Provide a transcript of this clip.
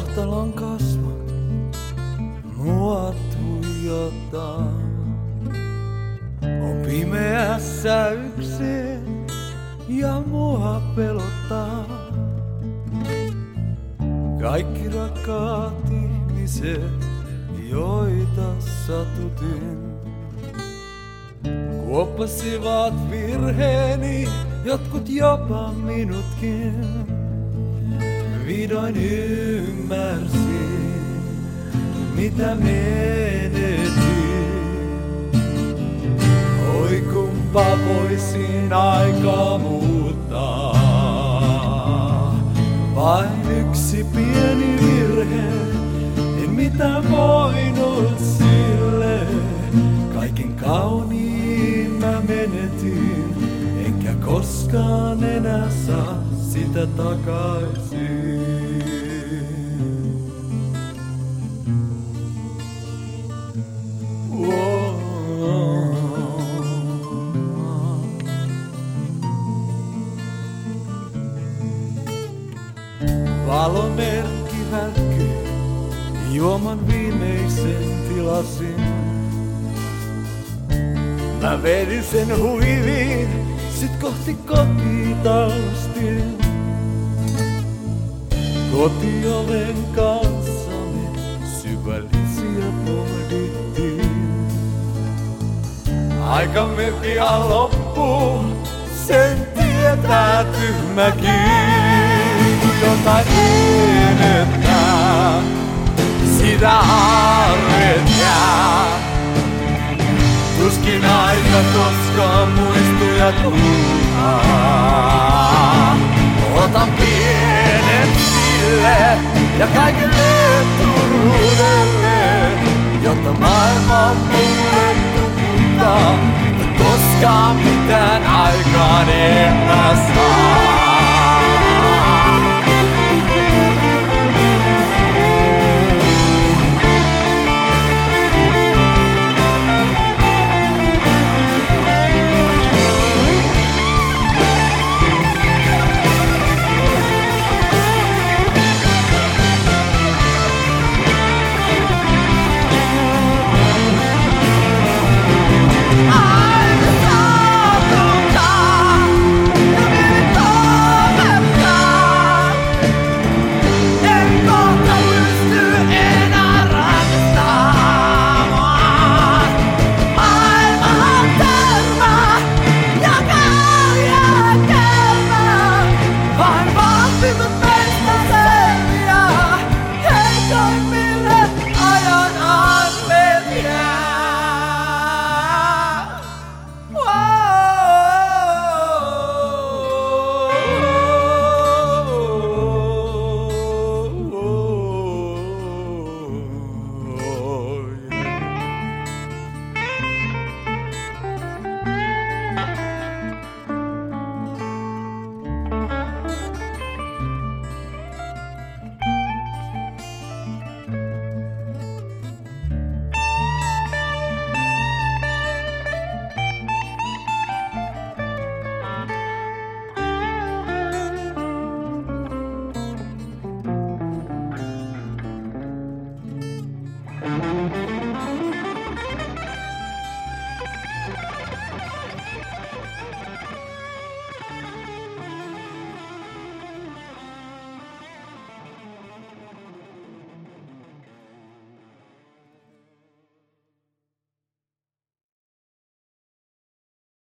Kohtalon kasvot mua tuijottaa. On pimeässä yksin ja mua pelottaa. Kaikki rakkaat ihmiset, joita satutin, kuoppasivat virheeni, jotkut jopa minutkin. Vihdoin ymmärsin, mitä menetin. Oi kumpa voisin aikaa muuttaa. Vain yksi pieni virhe, en mitään voinut sille. Kaiken kauniin mä menetin, enkä koskaan enää saa sitä takaisin. Valomerkki välkkyy, juoman viimeisen tilasin. Mä vedin sen huiviin, sit kohti kotitaustin. Kotioven kanssa me syvällisiä pohdittiin. Aikamme pian loppuu, sen tietää tyhmäkin. Jotain pienettää, sitä arvet jää. Tuskin aika koskaan muistuja tuhaa. Otan pienet sille ja kaikelle turhuudelle, jotta maailma mulle tuputtaa. Koskaan mitään aikaan en mä saa.